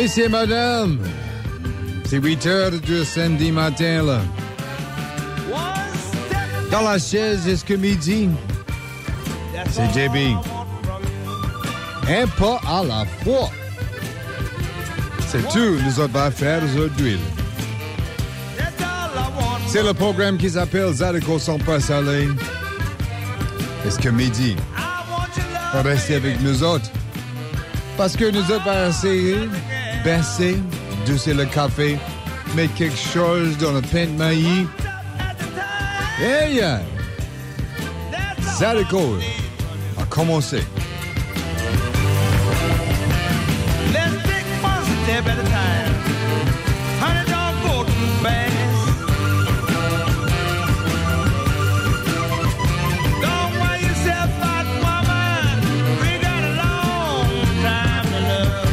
Messieurs, madame, c'est 8 heures de samedi matin, là. Dans la chaise jusqu'à midi, c'est JB. Un pas à la fois. C'est tout nous autres va faire aujourd'hui. C'est le programme qui s'appelle Zydeco sans pas salé. Jusqu'à midi. Restez avec nous autres. Parce que nous autres va essayer baisser, doucer le café, mettre quelque chose dans le pain de maïs. Hey, Zydeco a commencé. Let's take one step at a time. Honey, don't go too fast. Don't worry yourself out, woman. We got a long time to love.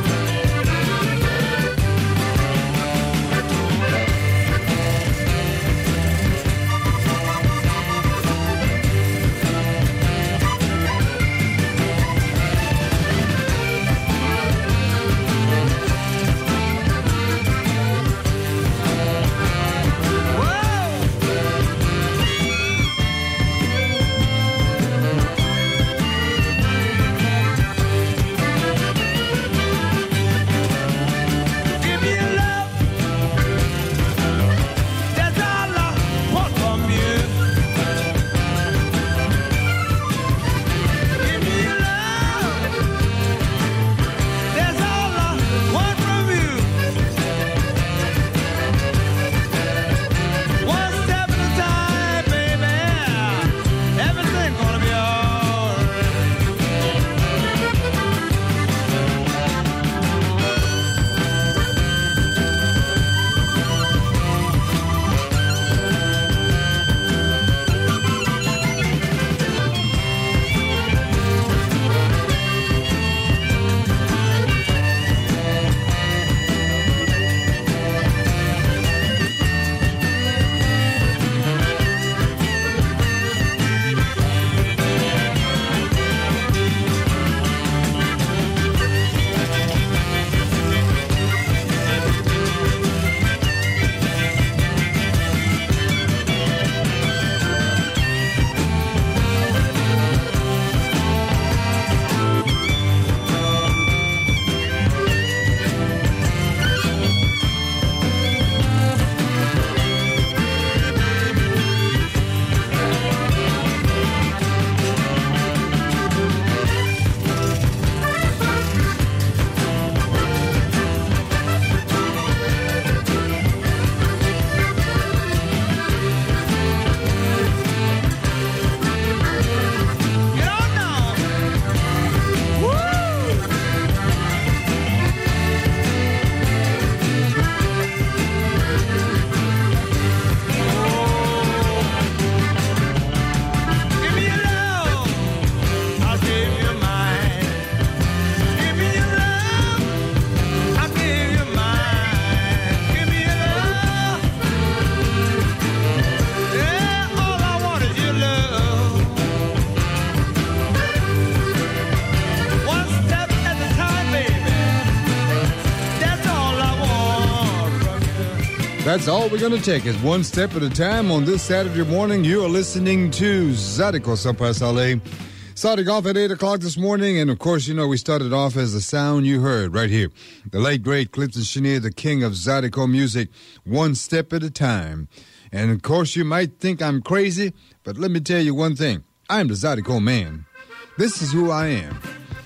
That's all we're going to take is one step at a time on this Saturday morning. You are listening to Zydeco Sans Passer. Starting off at 8 o'clock this morning, and of course, you know, we started off as the sound you heard right here. The late, great Clifton Chenier, the king of Zydeco music, one step at a time. And of course, you might think I'm crazy, but let me tell you one thing. I'm the Zydeco man. This is who I am.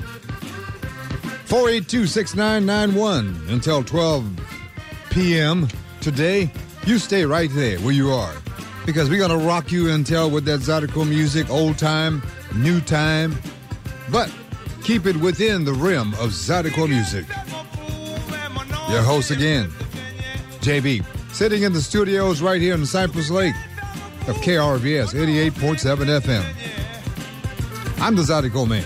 482-6991 until 12 p.m. today. You stay right there where you are, because we're going to rock you until with that Zydeco music, old time, new time, but keep it within the rim of Zydeco music. Your host again, JB, sitting in the studios right here in Cypress Lake of KRVS 88.7 FM. I'm the Zydeco man.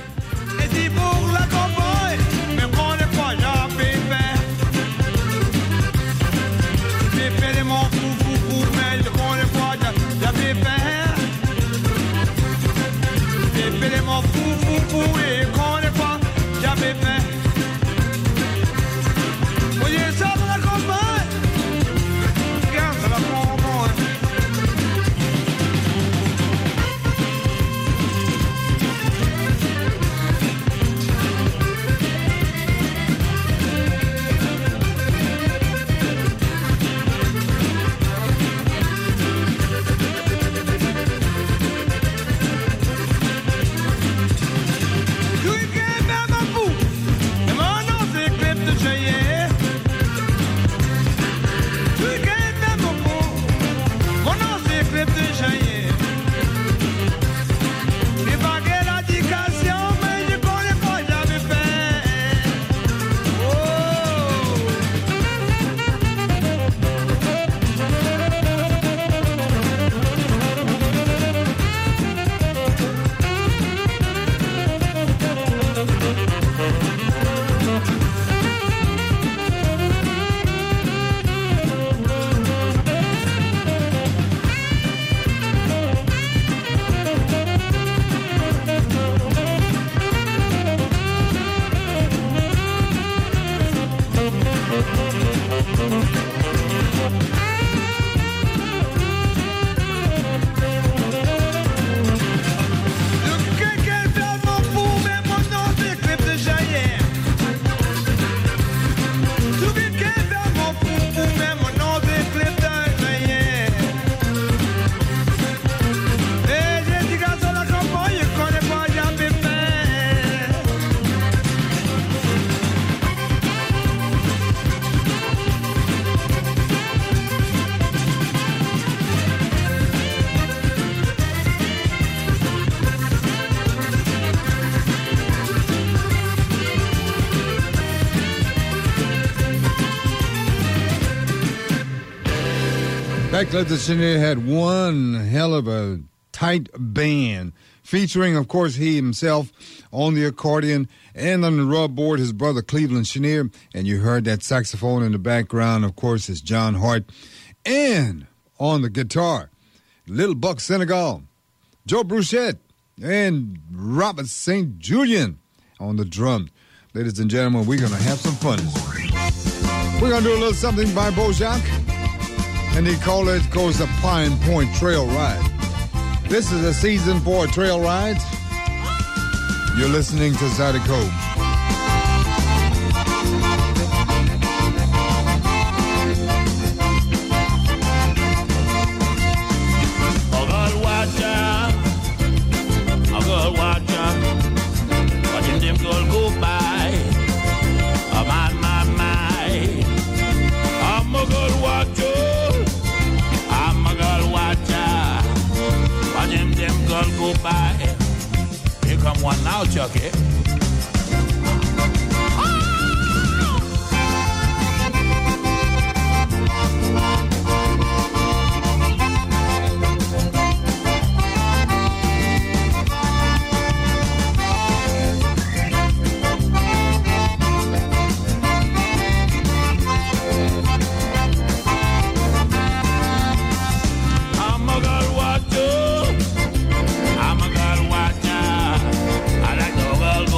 Beckless and Chenier had one hell of a tight band, featuring, of course, he himself on the accordion and on the rub board, his brother Cleveland Chenier. And you heard that saxophone in the background, of course, is John Hart. And on the guitar, Little Buck Senegal, Joe Bruchette, and Robert St. Julian on the drums. Ladies and gentlemen, we're going to have some fun. We're going to do a little something by Bojack, and they call it, of course, the Pine Point Trail Ride. This is a season for trail rides. You're listening to Zydeco. Here come one now, Chucky. I like the girl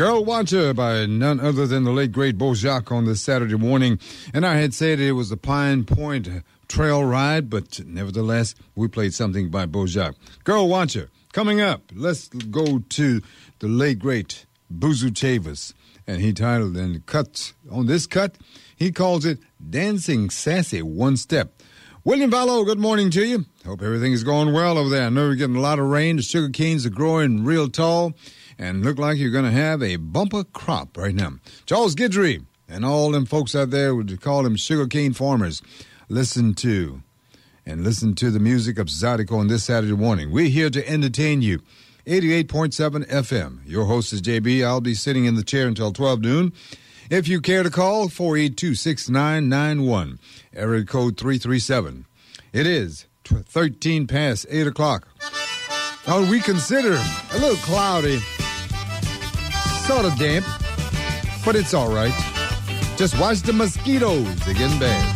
Girl Watcher by none other than the late, great Beau Jocques on this Saturday morning. And I had said it was a Pine Point trail ride, but nevertheless, we played something by Beau Jocques. Girl Watcher. Coming up, let's go to the late, great Buzu Chavis. And he titled and cut on this cut, he calls it Dancing Sassy One Step. William Vallow, good morning to you. Hope everything is going well over there. I know you're getting a lot of rain. The sugar canes are growing real tall and look like you're going to have a bumper crop right now. Charles Guidry and all them folks out there would call them sugar cane farmers. Listen to the music of Zydeco on this Saturday morning. We're here to entertain you. 88.7 FM. Your host is JB. I'll be sitting in the chair until 12 noon. If you care to call, 482-6991, area code 337. It is 13 past 8 o'clock. Now, we consider a little cloudy, sort of damp, but it's all right. Just watch the mosquitoes. They're getting bad.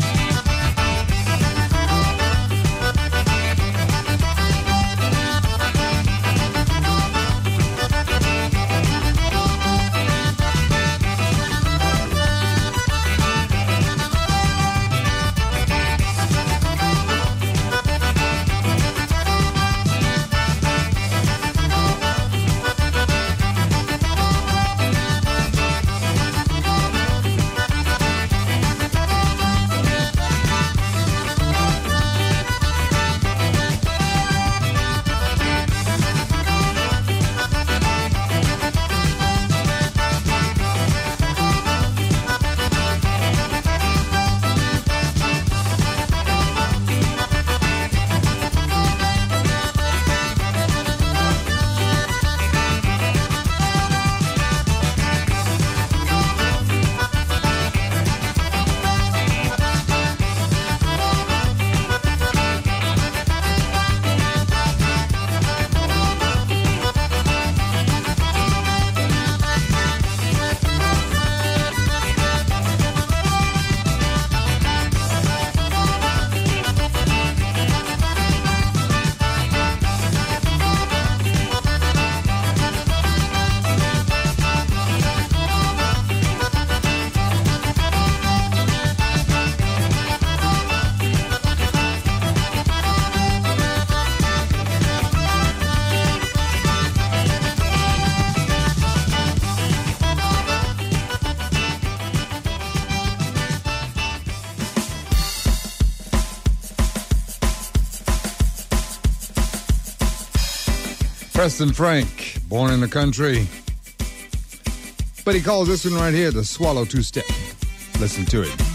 Preston Frank, born in the country. But he calls this one right here the Swallow Two-Step. Listen to it.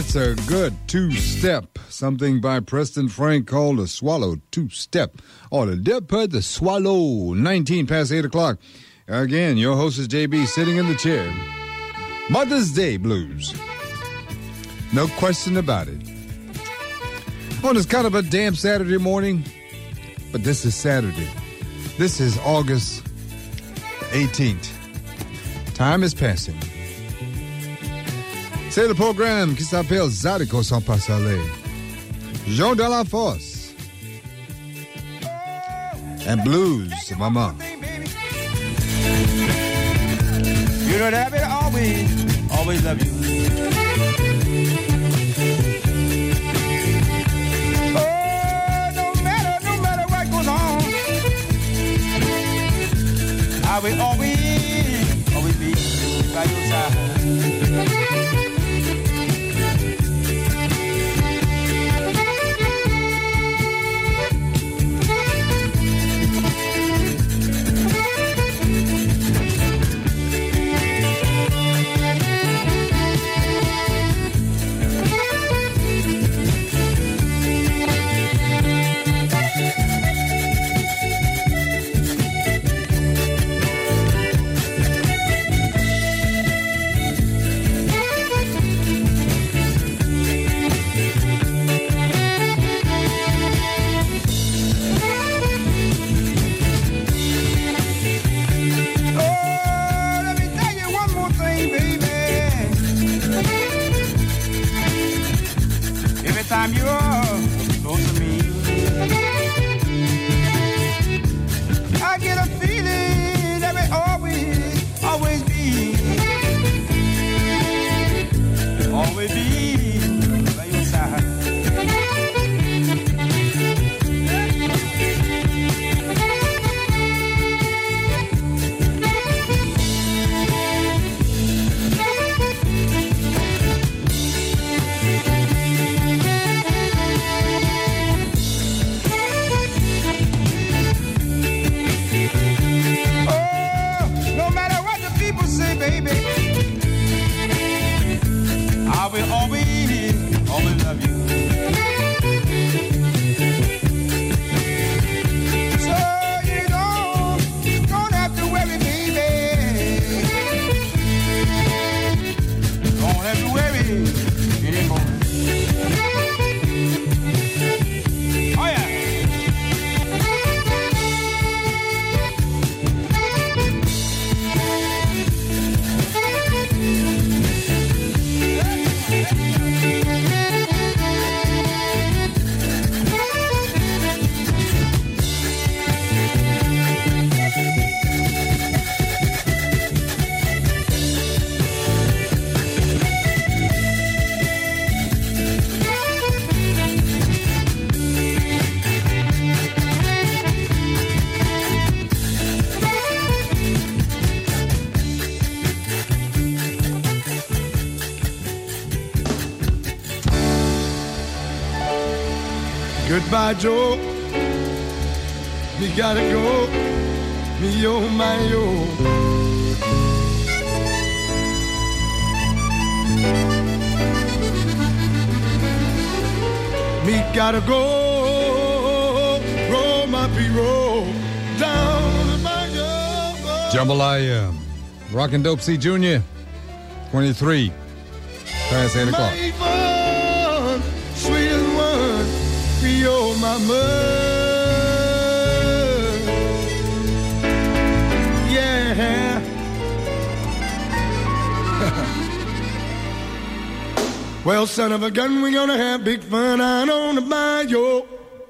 That's a good two-step. Something by Preston Frank called a swallow two-step. Or the Dipper, the swallow. 19 past 8 o'clock. Again, your host is JB sitting in the chair. Mother's Day blues. No question about it. Oh, it's kind of a damp Saturday morning, but this is Saturday. This is August 18th. Time is passing. C'est le programme qui s'appelle Zydeco sans passer. Jean Delafosse. And blues, maman. You know that I always love you. Oh, no matter what goes on, I will always be by your side. Time you're close to me, I get a feeling that we always be by your side. Baby, I will always love you. So you don't have to worry, baby. Don't have to worry anymore. Oh yeah. Goodbye, Joe. Me gotta go. Me oh my oh. Me gotta go. Roll my roll down my oh. Jambalaya. Rockin' Dope C Jr. 23 past 8 o'clock. Sweetest one. You're my mother, yeah. Well, son of a gun, we're gonna have big fun out on the bayou.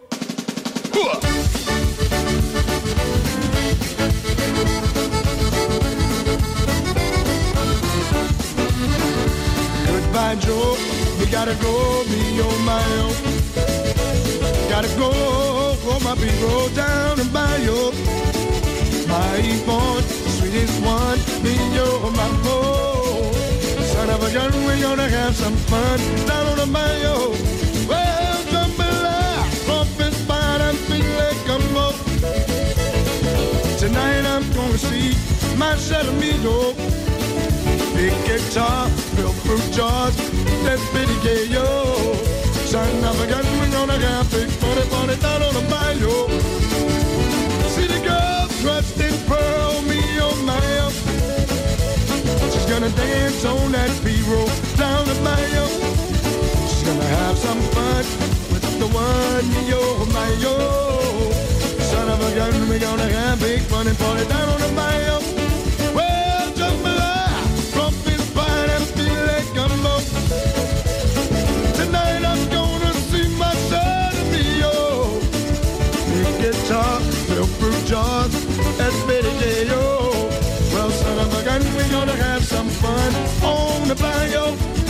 Goodbye, Joe. We gotta go, me on my own. Gotta go, for my people down the bayou. My born, sweetest one, me, you're my boy. Son of a gun, we're gonna have some fun down on the bayou. Well, jambalaya, trumpet, spine, and filet gumbo. Tonight I'm gonna see my set of me, big guitar, real fruit jars, that's pretty gay, yo. Son of a gun, we're gonna have big money down on the bayou. See the girl dressed in pearl, me oh my, she's gonna dance on that B-roll down the bayou. She's gonna have some fun with the one, yo, my yo. Son of a gun, we're gonna have big fun and party down on the bayou. Well, jambalaya, trumpet, fine and feel like gumbo. Tonight I'm gonna see my son and me, yo. Big guitar, real fruit jars, that's pretty gay, yo. Well, son of a gun, we're gonna have some fun on the bayou.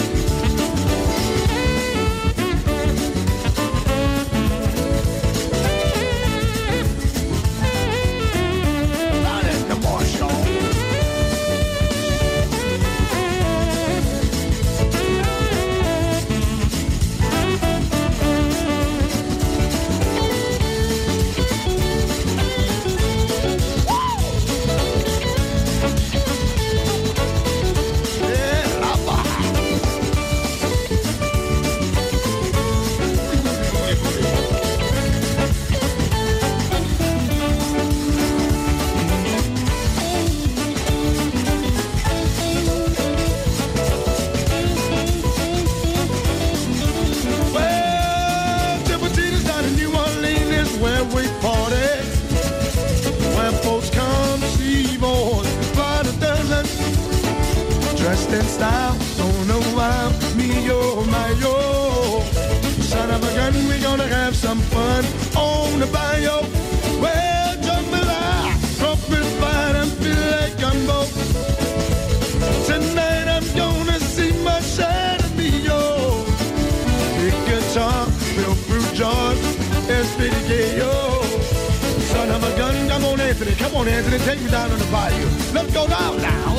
In style, don't know why, me, yo, my, yo. Son of a gun, we're gonna have some fun on the bayou. Well, jambalaya, trumpet, fine and feel like gumbo. Tonight I'm gonna see my side of me, yo. Big guitar, real fruit jars, that's pretty gay, yo. Son of a gun, come on, Anthony, take me down on the bayou. Let's go down now.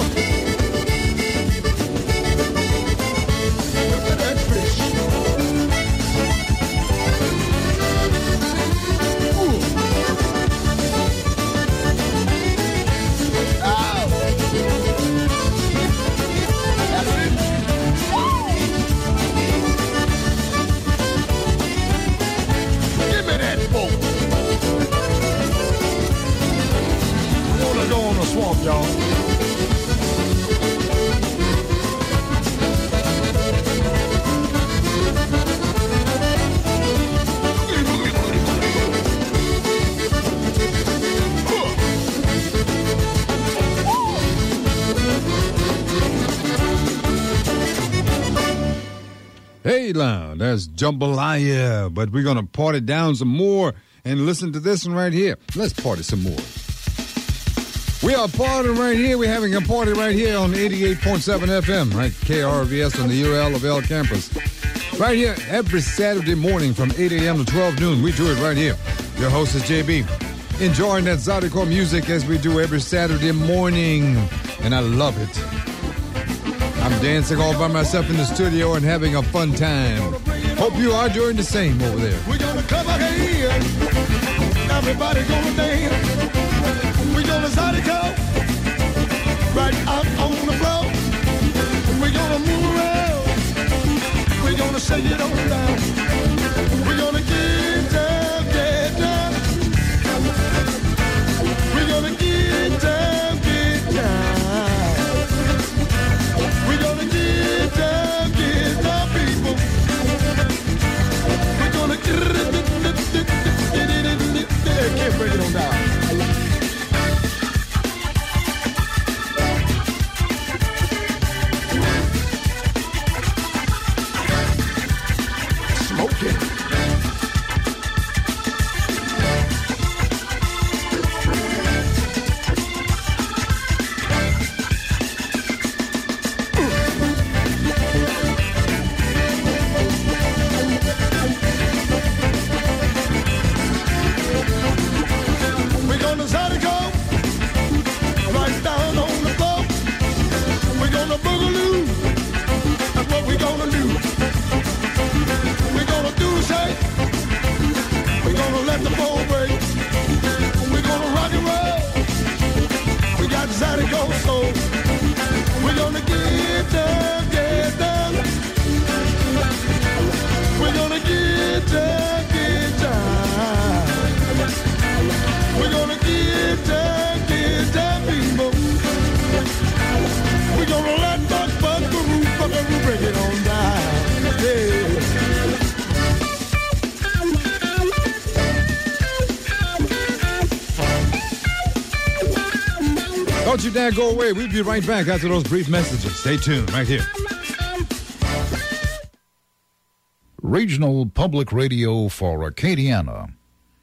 Swamp, y'all. Hey, now, that's jambalaya, but we're going to party down some more and listen to this one right here. Let's party some more. We are partying right here. We're having a party right here on 88.7 FM, right? KRVS on the UL of L campus. Right here every Saturday morning from 8 a.m. to 12 noon. We do it right here. Your host is JB. Enjoying that Zydeco music as we do every Saturday morning. And I love it. I'm dancing all by myself in the studio and having a fun time. Hope you are doing the same over there. We're gonna clap our hands. Everybody gonna dance. We're gonna Zydeco right out on the floor. We're gonna move around. We're gonna shake it on down. We're gonna get down, get down. We're gonna get down, get down. We're gonna get down, people. We're gonna get can't break it on down. Don't you dare go away. We'll be right back after those brief messages. Stay tuned right here. Regional Public Radio for Acadiana,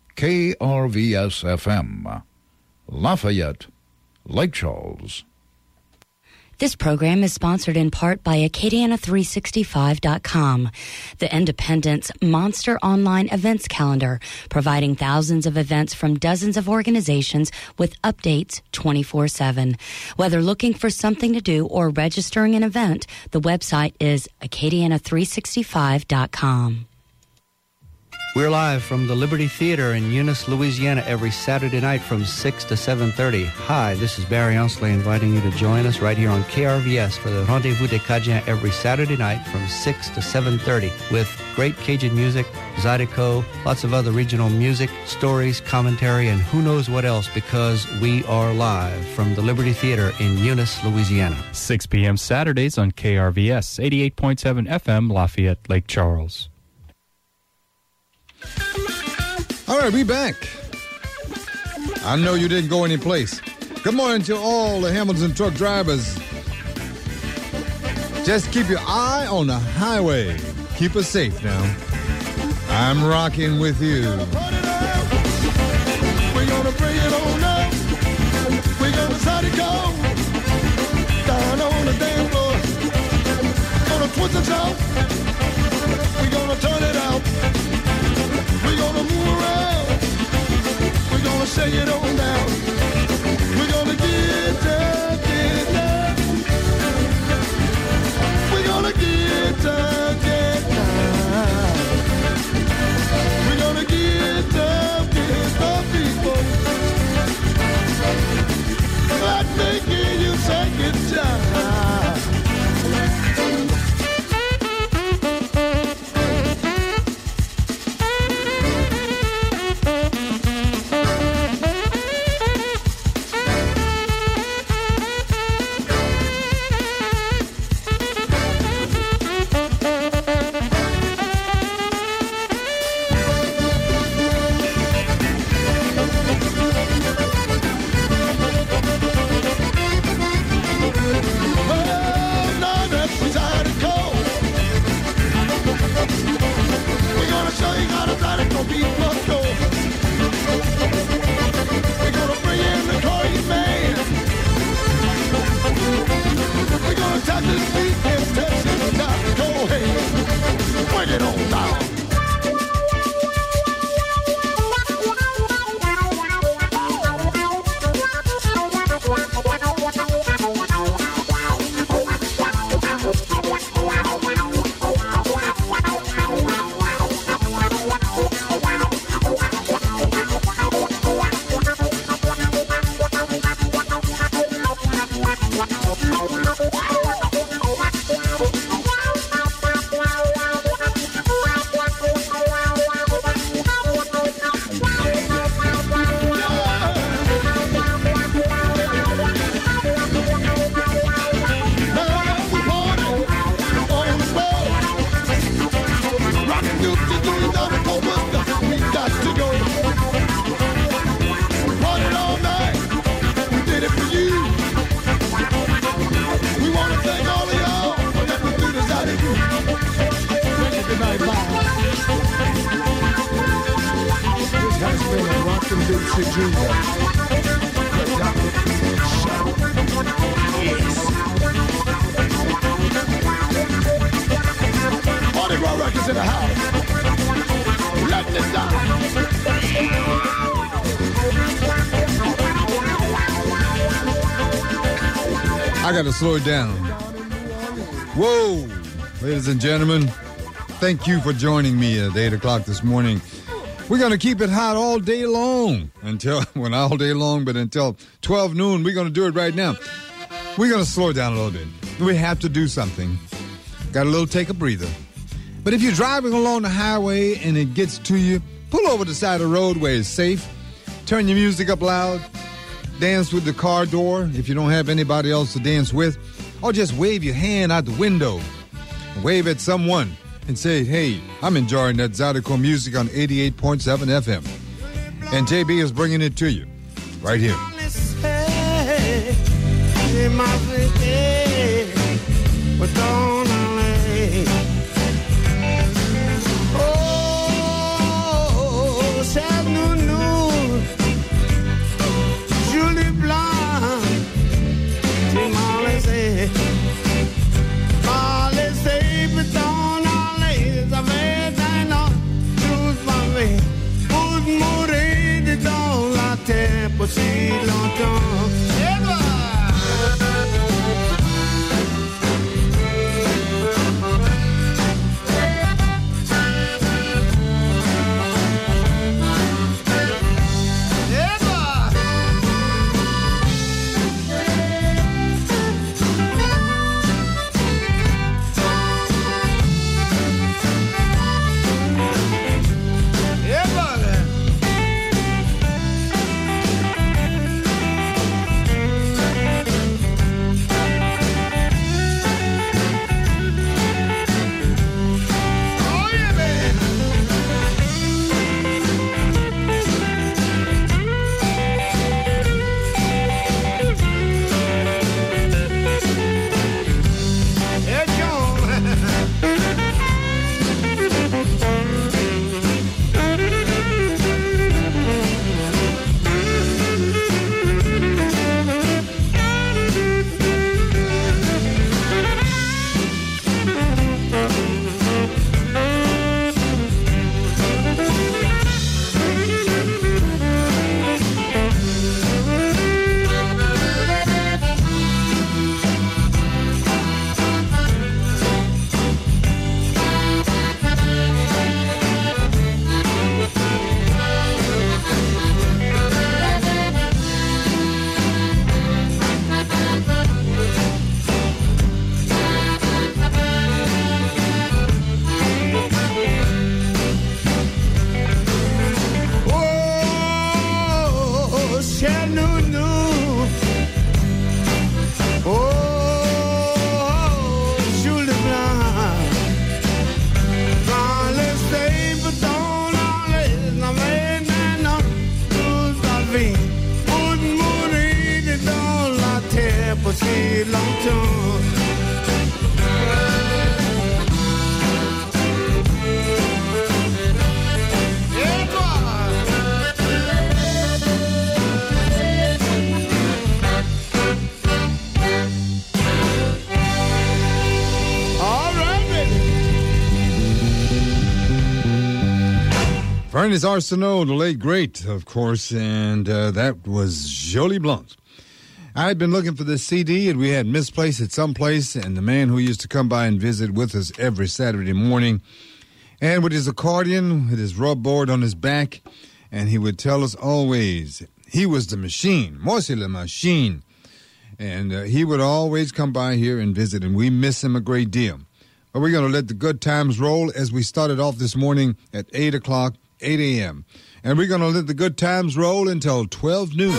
KRVS-FM, Lafayette, Lake Charles. This program is sponsored in part by Acadiana365.com, the Independent's monster online events calendar, providing thousands of events from dozens of organizations with updates 24/7. Whether looking for something to do or registering an event, the website is Acadiana365.com. We're live from the Liberty Theater in Eunice, Louisiana, every Saturday night from 6 to 7:30. Hi, this is Barry Onsley inviting you to join us right here on KRVS for the Rendezvous des Cajuns every Saturday night from 6 to 7:30 with great Cajun music, Zydeco, lots of other regional music, stories, commentary, and who knows what else, because we are live from the Liberty Theater in Eunice, Louisiana. 6 p.m. Saturdays on KRVS, 88.7 FM, Lafayette, Lake Charles. All right, we back. I know you didn't go any place. Good morning to all the Hamilton truck drivers. Just keep your eye on the highway. Keep us safe now. I'm rocking with you. We're gonna bring it on up. We're gonna start it go down on the dance floor. Gonna twist the top. We're gonna turn it out. We're gonna move around. We're gonna shake it on down. We're gonna get down, get down. We're gonna get down, get down. We're gonna get down, people. Let me hear you take it down. I got to slow it down. Whoa, ladies and gentlemen, thank you for joining me at 8 o'clock this morning. We're going to keep it hot all day long until 12 noon. We're going to do it right now. We're going to slow it down a little bit. We have to do something. Got a little take a breather. But if you're driving along the highway and it gets to you, pull over the side of the road where it's safe. Turn your music up loud. Dance with the car door if you don't have anybody else to dance with. Or just wave your hand out the window. Wave at someone and say, hey, I'm enjoying that Zydeco music on 88.7 FM. And JB is bringing it to you right here. c'est ma fête, autant aller. Oh, c'est nounou, Julie Blanc, tu m'as laissé, autant aller, ça fait un an, toute ma vie, pour mourir dans la terre pour si longtemps. Ernest Arsenault, the late great, of course, and that was Jolie Blanc. I had been looking for this CD, and we had misplaced it someplace, and the man who used to come by and visit with us every Saturday morning, and with his accordion, with his rub board on his back, and he would tell us always, he was the machine, Mossy la Machine, and he would always come by here and visit, and we miss him a great deal. But we're going to let the good times roll as we started off this morning at 8 o'clock, 8 a.m. And we're going to let the good times roll until 12 noon.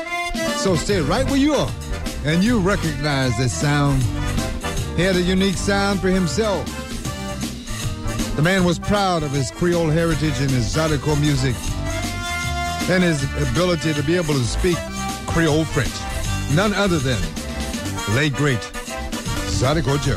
So stay right where you are, and you recognize this sound. He had a unique sound for himself. The man was proud of his Creole heritage and his Zydeco music and his ability to be able to speak Creole French. None other than the late, great Zydeco Joe.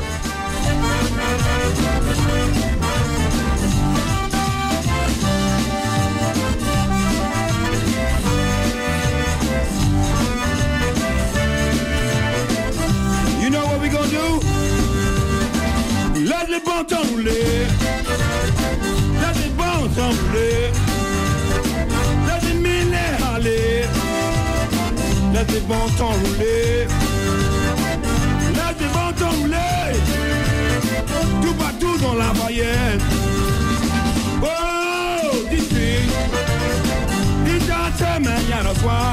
Let the bon temps rouler. Let the bon temps rouler. Let the mille aller. Let the bon temps rouler. Let the bon temps rouler. Tout partout dans la Mayenne. Oh, dis-lui. Dis-toi, mais y'a le soir.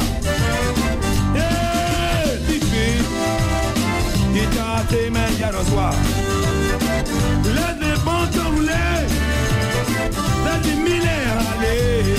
Eh, dis-lui. Dis-toi, mais y'a le soir. Let the bon temps rouler. Let the mille aller.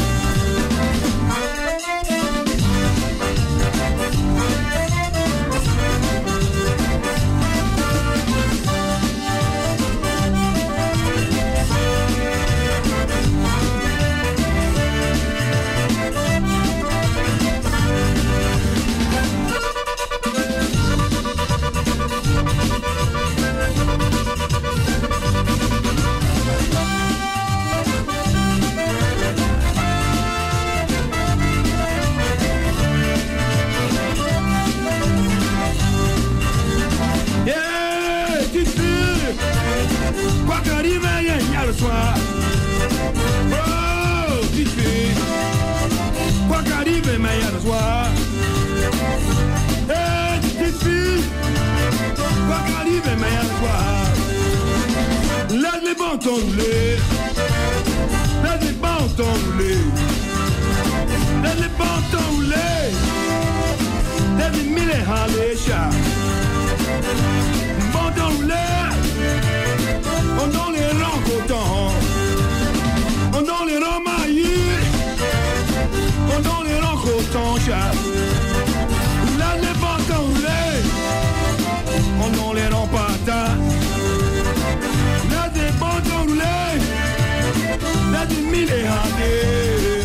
soir. Laisse les bons rouler. Laisse les bons rouler. Laisse les bons rouler. Laisse les mille halesha. Bon rouler. On donne les rangs autant. On donne les rangs maillis. On donne les rangs autant, chat. Laisse les bons rouler. On donne les rangs patates. Laisse les bons rouler. Laisse les mille halesha.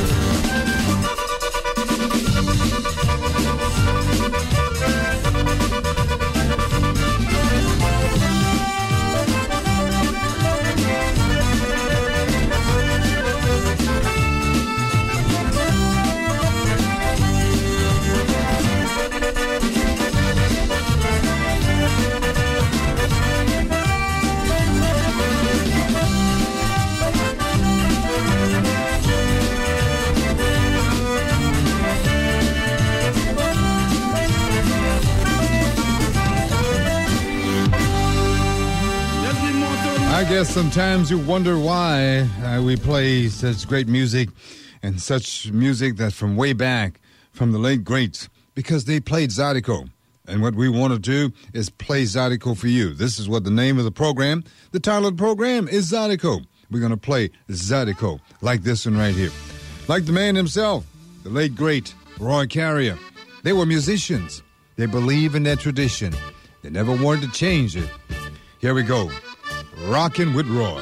I guess sometimes you wonder why we play such great music and such music that's from way back, from the late greats, because they played Zydeco. And what we want to do is play Zydeco for you. This is what the name of the program, the title of the program is Zydeco. We're going to play Zydeco like this one right here. Like the man himself, the late great Roy Carrier. They were musicians. They believe in their tradition. They never wanted to change it. Here we go. Rockin' with Roy.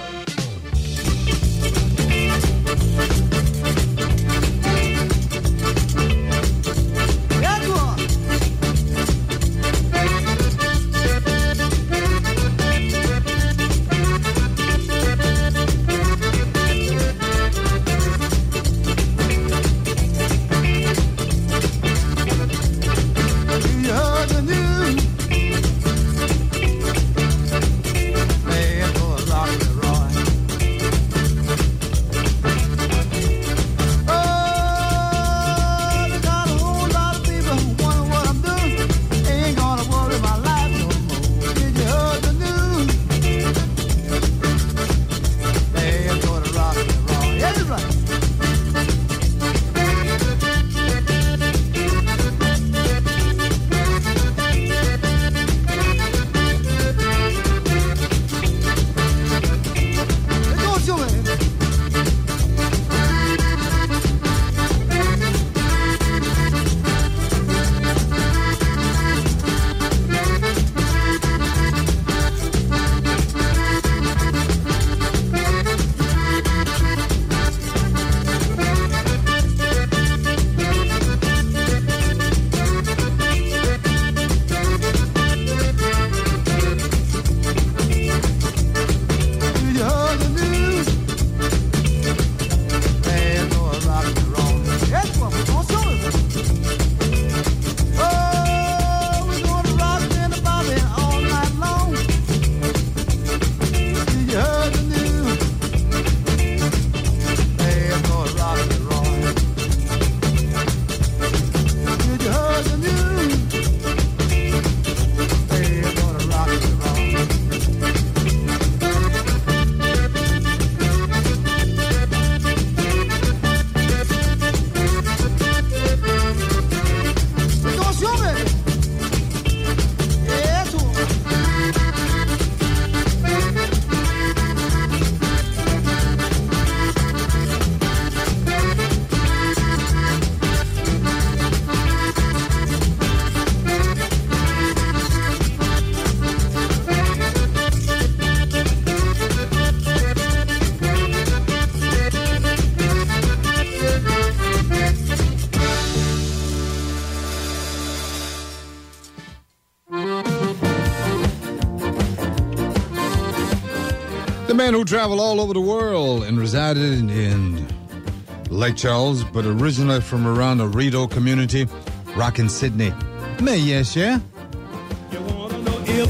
man who traveled all over the world and resided in Lake Charles, but originally from around the Rideau community, rockin' Sydney. Mais yes, yeah? You wanna know if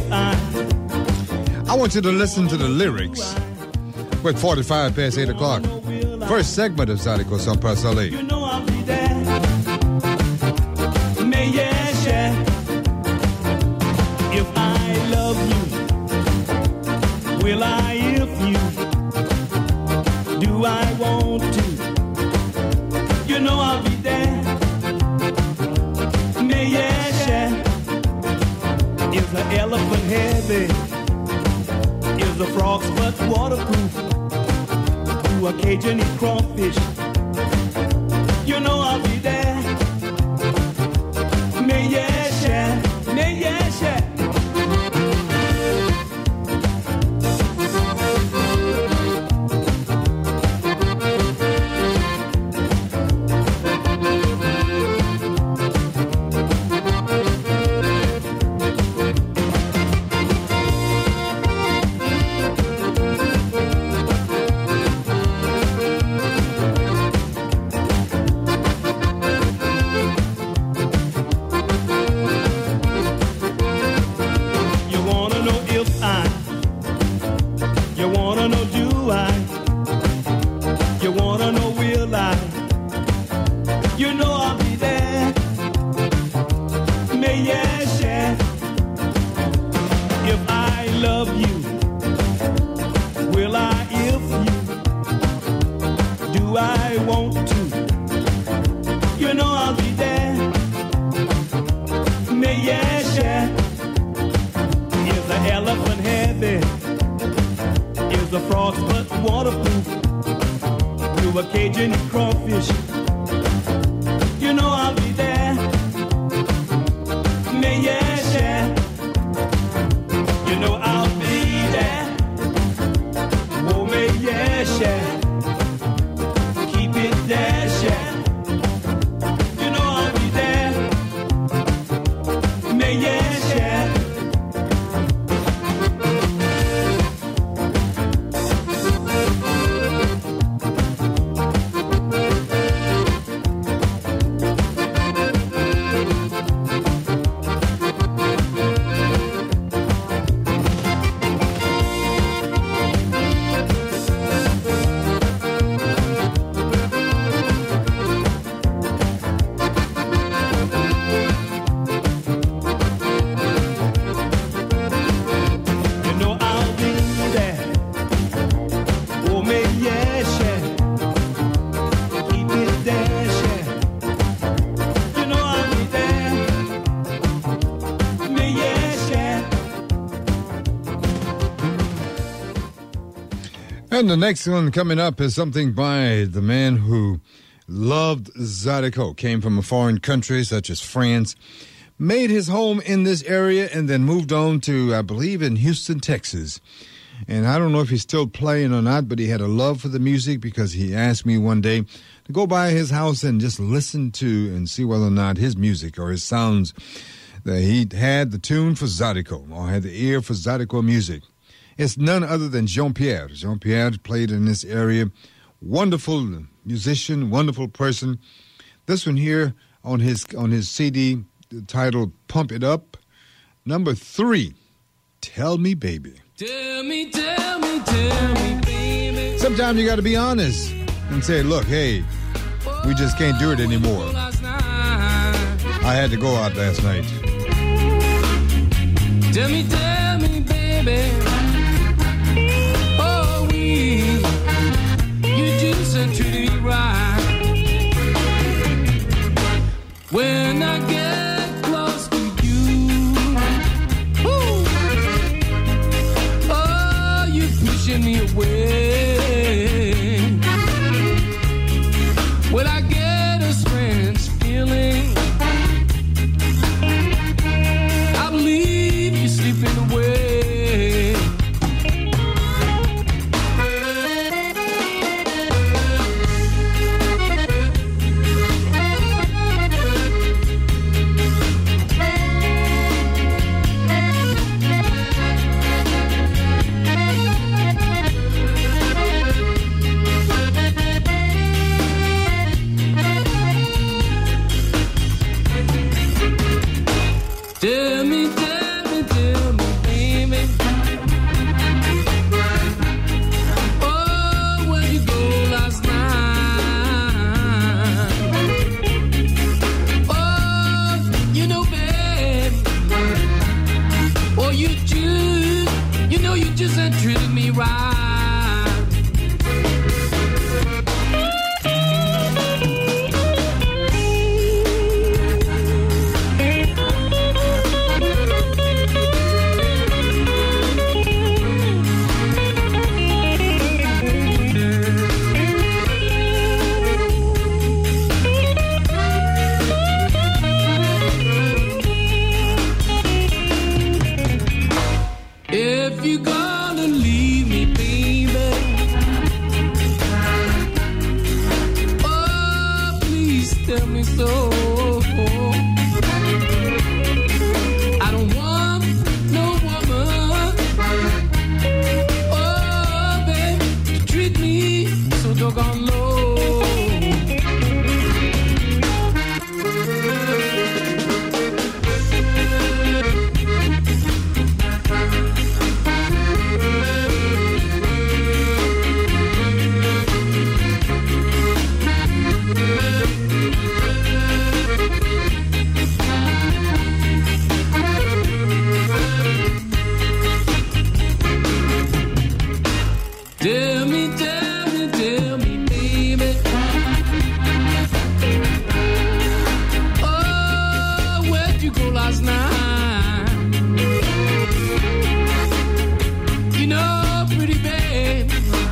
I want you to listen to the lyrics. We're at 45 past 8 o'clock. First segment of Zydeco Sans Parler. You know I'll be there. Mais yes, yeah. If I love you, elephant heavy? Is the frog's butt waterproof? Do a Cajun eat crawfish? You know I'll be there. Me yes, yeah, me yes, yeah. And the next one coming up is something by the man who loved Zydeco, came from a foreign country such as France, made his home in this area, and then moved on to, I believe, in Houston, Texas. And I don't know if he's still playing or not, but he had a love for the music because he asked me one day to go by his house and just listen to and see whether or not his music or his sounds, that he had the tune for Zydeco or had the ear for Zydeco music. It's none other than Jean-Pierre. Jean-Pierre played in this area. Wonderful musician, wonderful person. This one here on his CD titled Pump It Up. Number 3, Tell Me Baby. Tell me, tell me, tell me, baby. Sometimes you got to be honest and say, look, hey, we just can't do it anymore. I had to go out last night. Tell me, baby. Oh, you just treated me right. When I get close to you, ooh, oh, you pushing me away. Well, I get a strange feeling. I believe you're sleeping away. Tell me, baby. Oh, where'd you go last night? Oh, you know, babe. Oh, you just ain't treated me right. where'd you go last night? You know, pretty babe.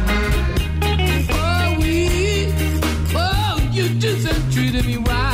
Oh, you just have treated me right.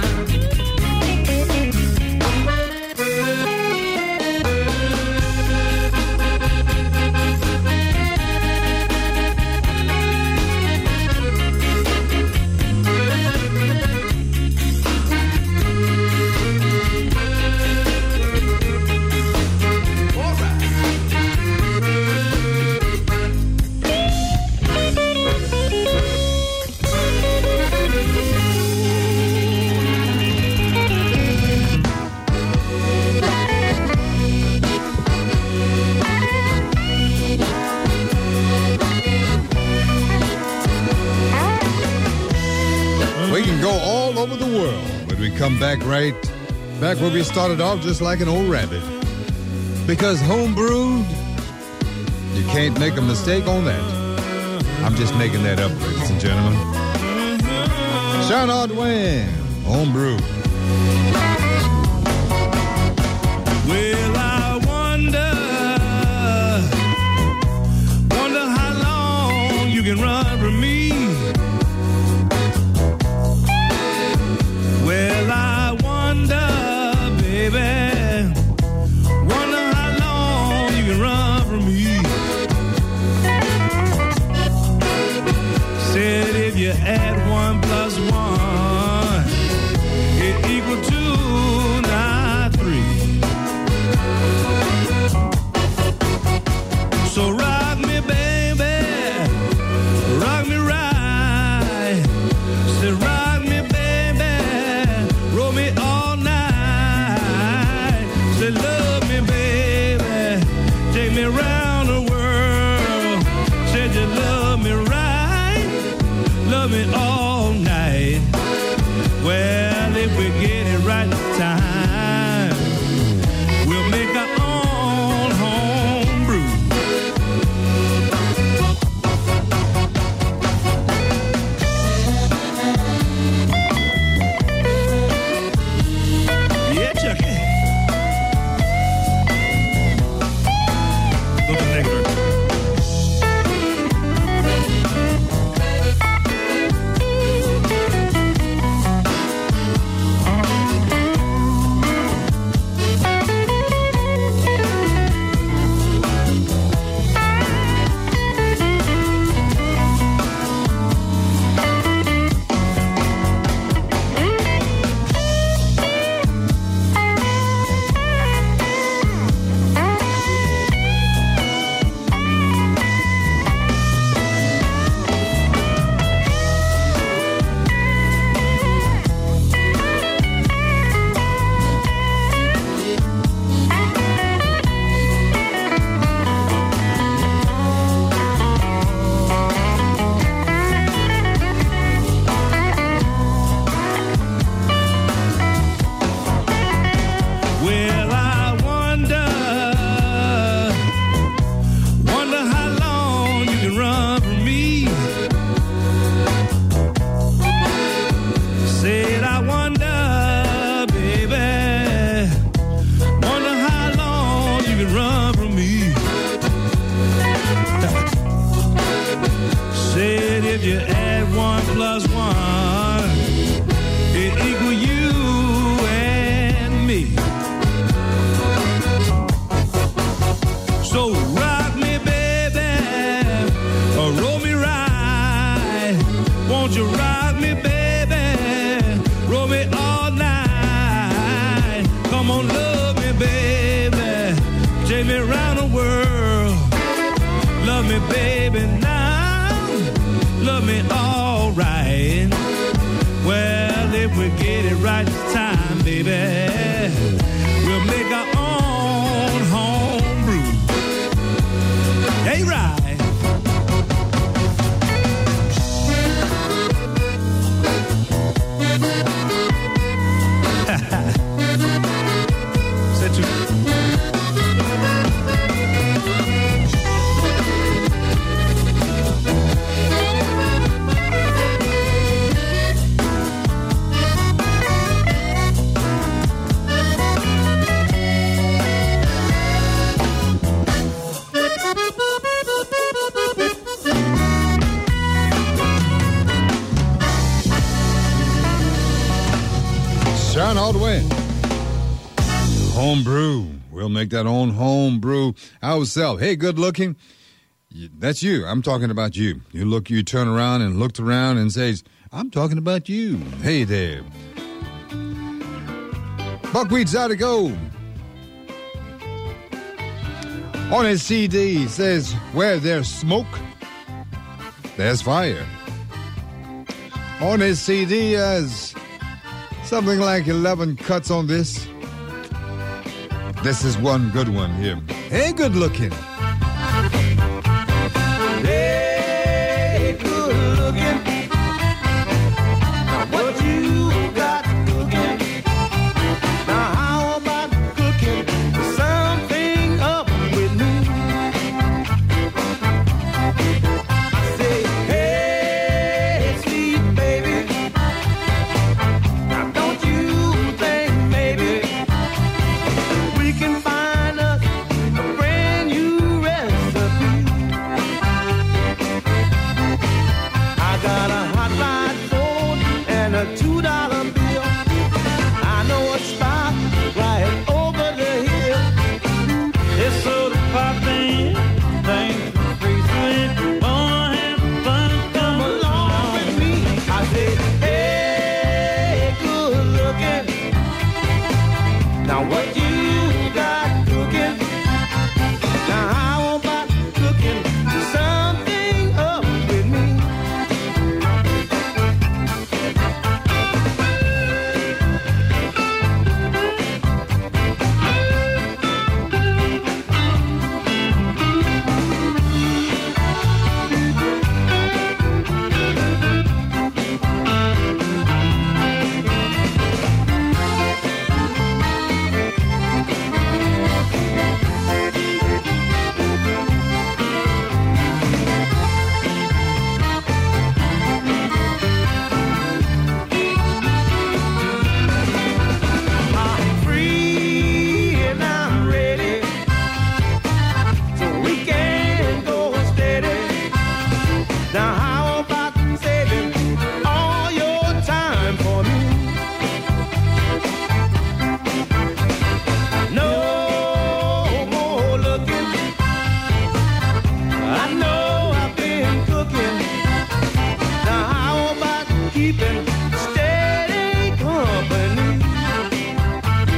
We can go all over the world, but we come back right back where we started off, just like an old rabbit. Because homebrewed, you can't make a mistake on that. I'm just making that up, ladies and gentlemen. Sean Odwin, homebrew. Well, I wonder how long you can run from me. Well, I wonder, baby, wonder how long you can run from me. Said if you add 1 plus 1, it equal 2, not 3. So rock me, baby, rock me right. Say rock me, baby, roll me all night. Say love me, baby, take me around the world. Said you love me right, love me all night. Well, if we get it right this time, we'll make our own home brew. Yeah, Chucky. Look at that. Well, I wonder how long you can run from me. Said I wonder, baby, wonder how long you can run from me. Said if you add 1 plus 1, it equal you and me. So rock me, baby, or roll me right. Won't you rock me, baby, roll me all night. Come on, love me, baby, take me around the world. Love me, baby, now, love me all right. Well, if we get it right this time, baby, we'll make our own home brew. Hey, right. Set you. way. Home brew. We'll make that own home brew ourselves. Hey, good looking. That's you. I'm talking about you. You turn around and looked around and says, I'm talking about you. Hey there. Buckwheat Zydeco. On his CD, he says, where there's smoke, there's fire. On his CD, has something like 11 cuts on this. This is one good one here. Hey, good looking. Hey, good looking. Now what you got cooking? Now how about cooking something up with me? I say, hey, sweet baby. Now don't you think maybe we can find us a brand new recipe? I got a hotline phone and a $2 bill. I know a spot right over the hill. It's so poppin', things are free sweet. Gonna have fun, come along with me. I say, hey, good looking. Now what